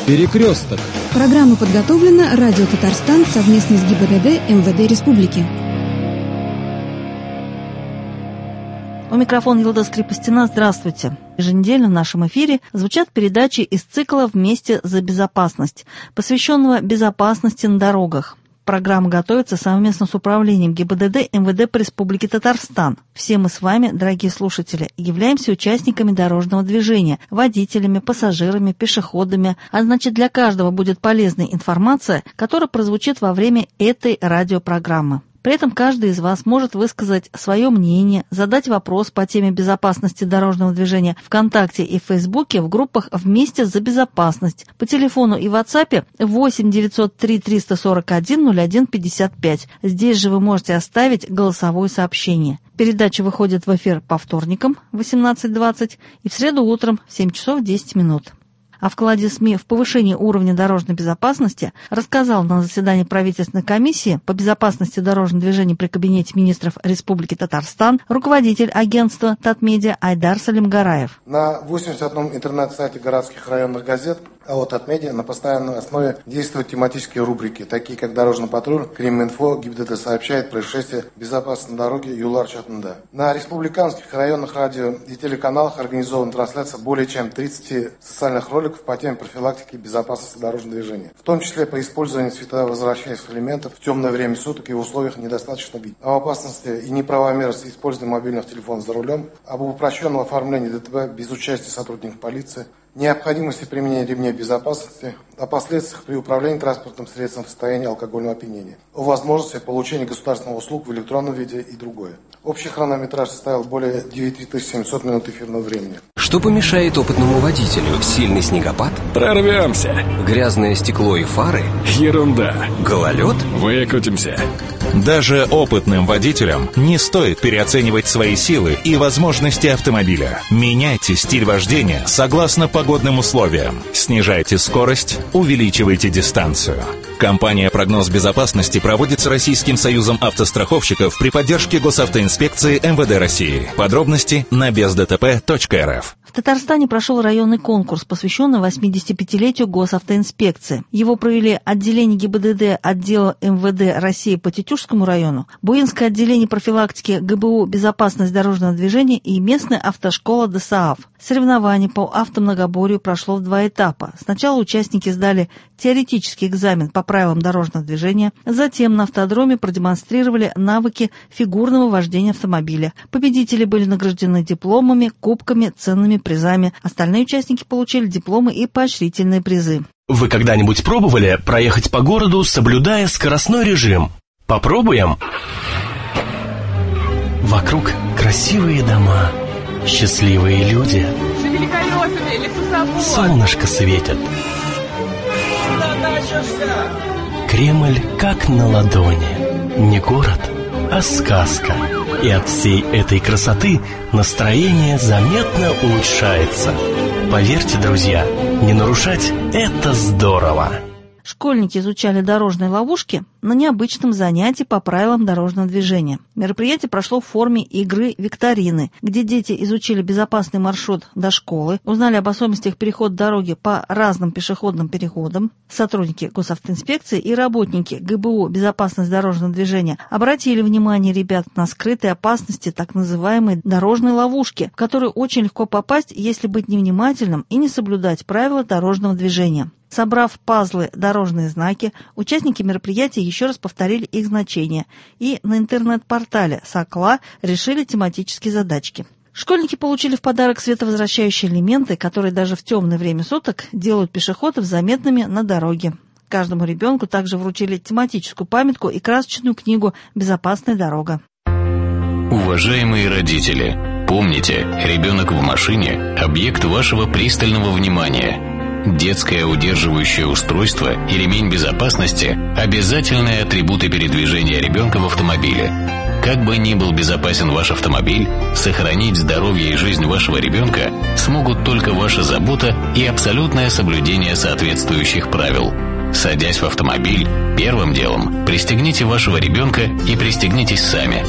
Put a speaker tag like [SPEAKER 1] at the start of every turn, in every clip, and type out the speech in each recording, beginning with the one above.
[SPEAKER 1] Перекресток.
[SPEAKER 2] Программа подготовлена Радио Татарстан совместно с ГИБДД МВД Республики.
[SPEAKER 3] У микрофона Йылдыз Крепостина. Здравствуйте. Еженедельно в нашем эфире звучат передачи из цикла «Вместе за безопасность», посвященного безопасности на дорогах. Программа готовится совместно с управлением ГИБДД МВД по Республике Татарстан. Все мы с вами, дорогие слушатели, являемся участниками дорожного движения, водителями, пассажирами, пешеходами. А значит, для каждого будет полезная информация, которая прозвучит во время этой радиопрограммы. При этом каждый из вас может высказать свое мнение, задать вопрос по теме безопасности дорожного движения ВКонтакте и в Фейсбуке в группах «Вместе за безопасность» по телефону и в WhatsApp 8 903 341 01 55. Здесь же вы можете оставить голосовое сообщение. Передача выходит в эфир по вторникам в 18:20 и в среду утром в 7 часов 10 минут. О вкладе СМИ в повышение уровня дорожной безопасности рассказал на заседании правительственной комиссии по безопасности дорожного движения при Кабинете министров Республики Татарстан руководитель агентства Татмедиа Айдар Салимгараев.
[SPEAKER 4] На 81 интернет-сайте городских районных газет АО Татмедиа на постоянной основе действуют тематические рубрики, такие как «Дорожный патруль», «Крим-инфо», «ГИБДД сообщает происшествие безопасной дороги Юлар Чатында». На республиканских районных радио и телеканалах организована трансляция более чем 30 социальных роликов по теме профилактики безопасности дорожного движения, в том числе по использованию световозвращающих элементов в темное время суток и в условиях недостаточно видимости, об опасности и неправомерности использования мобильных телефонов за рулем, об упрощенном оформлении ДТП без участия сотрудников полиции, необходимости применения ремней безопасности, о последствиях при управлении транспортным средством в состоянии алкогольного опьянения, о возможности получения государственных услуг в электронном виде и другое. Общий хронометраж составил более 9700 минут эфирного времени.
[SPEAKER 5] Что помешает опытному водителю? Сильный снегопад?
[SPEAKER 6] Прорвемся.
[SPEAKER 5] Грязное стекло и фары?
[SPEAKER 6] Ерунда.
[SPEAKER 5] Гололед?
[SPEAKER 6] Выкрутимся.
[SPEAKER 7] Даже опытным водителям не стоит переоценивать свои силы и возможности автомобиля. Меняйте стиль вождения согласно погодным условиям. Снижайте скорость, увеличивайте дистанцию. Компания «Прогноз безопасности» проводит с Российским союзом автостраховщиков при поддержке Госавтоинспекции МВД России. Подробности на бездтп.рф.
[SPEAKER 3] В Татарстане прошел районный конкурс, посвященный 85-летию Госавтоинспекции. Его провели отделение ГИБДД отдела МВД России по Тетюшскому району, Буинское отделение профилактики ГБУ «Безопасность дорожного движения» и местная автошкола ДСААФ. Соревнование по автомногоборью прошло в 2 этапа. Сначала участники сдали теоретический экзамен по правилам дорожного движения, затем на автодроме продемонстрировали навыки фигурного вождения автомобиля. Победители были награждены дипломами, кубками, ценными призами. Остальные участники получили дипломы и поощрительные призы.
[SPEAKER 8] Вы когда-нибудь пробовали проехать по городу, соблюдая скоростной режим? Попробуем? Вокруг красивые дома, счастливые люди. Солнышко светит. Кремль как на ладони. Не город, а сказка. И от всей этой красоты настроение заметно улучшается. Поверьте, друзья, не нарушать – это здорово.
[SPEAKER 3] Школьники изучали дорожные ловушки на необычном занятии по правилам дорожного движения. Мероприятие прошло в форме игры-викторины, где дети изучили безопасный маршрут до школы, узнали об особенностях перехода дороги по разным пешеходным переходам. Сотрудники Госавтоинспекции и работники ГБУ «Безопасность дорожного движения» обратили внимание ребят на скрытые опасности так называемой дорожной ловушки, в которую очень легко попасть, если быть невнимательным и не соблюдать правила дорожного движения. Собрав пазлы «Дорожные знаки», участники мероприятия еще раз повторили их значение и на интернет-портале «Сокла» решили тематические задачки. Школьники получили в подарок световозвращающие элементы, которые даже в темное время суток делают пешеходов заметными на дороге. Каждому ребенку также вручили тематическую памятку и красочную книгу «Безопасная дорога».
[SPEAKER 9] Уважаемые родители, помните, ребенок в машине – объект вашего пристального внимания. Детское удерживающее устройство и ремень безопасности – обязательные атрибуты передвижения ребенка в автомобиле. Как бы ни был безопасен ваш автомобиль, сохранить здоровье и жизнь вашего ребенка смогут только ваша забота и абсолютное соблюдение соответствующих правил. Садясь в автомобиль, первым делом пристегните вашего ребенка и пристегнитесь сами.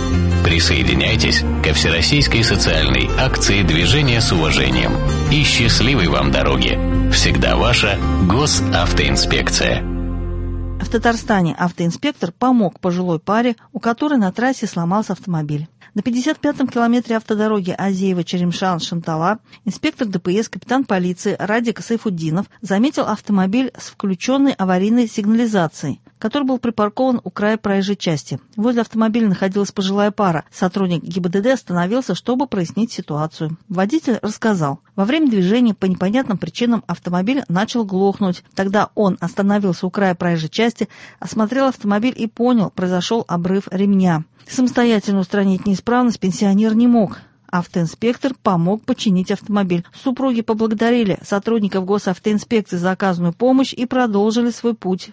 [SPEAKER 9] Присоединяйтесь ко всероссийской социальной акции «Движение с уважением». И счастливой вам дороги! Всегда ваша Госавтоинспекция.
[SPEAKER 3] В Татарстане автоинспектор помог пожилой паре, у которой на трассе сломался автомобиль. На 55-м километре автодороги Азеево-Черемшан-Шантала инспектор ДПС, капитан полиции Радик Сайфуддинов заметил автомобиль с включенной аварийной сигнализацией, который был припаркован у края проезжей части. Возле автомобиля находилась пожилая пара. Сотрудник ГИБДД остановился, чтобы прояснить ситуацию. Водитель рассказал: во время движения по непонятным причинам автомобиль начал глохнуть. Тогда он остановился у края проезжей части, осмотрел автомобиль и понял, произошел обрыв ремня. Самостоятельно устранить неисправность пенсионер не мог. Автоинспектор помог починить автомобиль. Супруги поблагодарили сотрудников Госавтоинспекции за оказанную помощь и продолжили свой путь.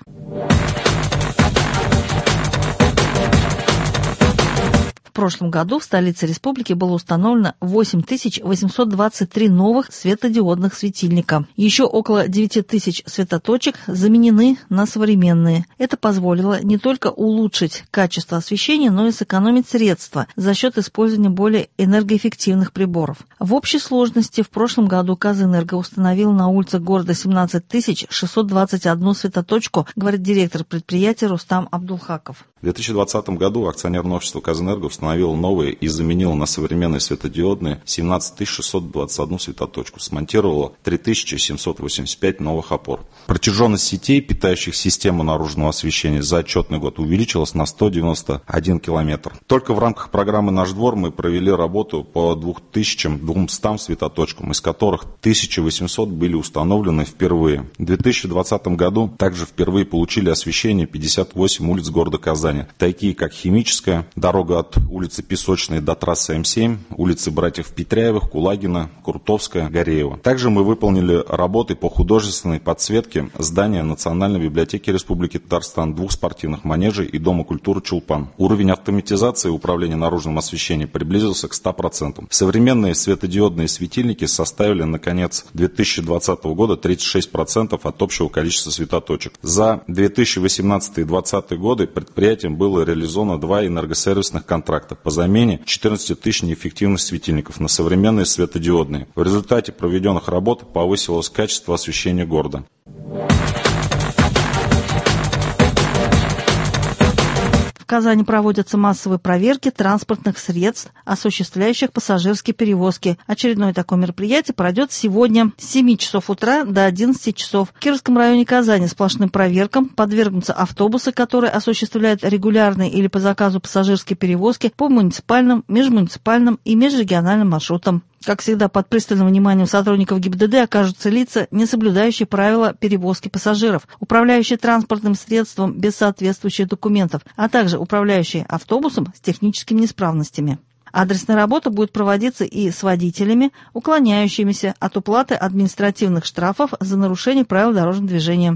[SPEAKER 3] В прошлом году в столице республики было установлено 8823 новых светодиодных светильника. Еще около 9000 светоточек заменены на современные. Это позволило не только улучшить качество освещения, но и сэкономить средства за счет использования более энергоэффективных приборов. В общей сложности в прошлом году Казэнерго установил на улицах города 17 621 светоточку, говорит директор предприятия Рустам Абдулхаков.
[SPEAKER 1] В 2020 году акционерное общество Казэнерго установило новые и заменило на современные светодиодные 17 621 светоточку, смонтировало 3785 новых опор. Протяженность сетей, питающих систему наружного освещения, за отчетный год увеличилась на 191 километр. Только в рамках программы «Наш двор» мы провели работу по 2200 светоточкам, из которых 1800 были установлены впервые. В 2020 году также впервые получили освещение 58 улиц города Казани, такие как Химическая, дорога от улицы Песочной до трассы М7, улицы братьев Петряевых, Кулагина, Крутовская, Гореева. Также мы выполнили работы по художественной подсветке здания Национальной библиотеки Республики Татарстан, 2 спортивных манежей и Дома культуры Чулпан. Уровень автоматизации управления наружным освещением приблизился к 100%. Современные светодиодные светильники составили на конец 2020 года 36% от общего количества светоточек. За 2018 и 2020 годы предприятием было реализовано 2 энергосервисных контракта по замене 14 тысяч неэффективных светильников на современные светодиодные. В результате проведенных работ повысилось качество освещения города.
[SPEAKER 3] В Казани проводятся массовые проверки транспортных средств, осуществляющих пассажирские перевозки. Очередное такое мероприятие пройдет сегодня с 7 часов утра до 11 часов. В Кировском районе Казани сплошным проверкам подвергнутся автобусы, которые осуществляют регулярные или по заказу пассажирские перевозки по муниципальным, межмуниципальным и межрегиональным маршрутам. Как всегда, под пристальным вниманием сотрудников ГИБДД окажутся лица, не соблюдающие правила перевозки пассажиров, управляющие транспортным средством без соответствующих документов, а также управляющие автобусом с техническими неисправностями. Адресная работа будет проводиться и с водителями, уклоняющимися от уплаты административных штрафов за нарушение правил дорожного движения.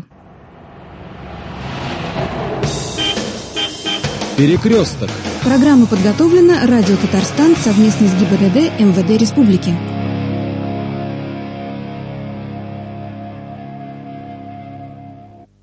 [SPEAKER 6] Перекресток.
[SPEAKER 2] Программа подготовлена Радио Татарстан совместно с ГИБДД МВД Республики.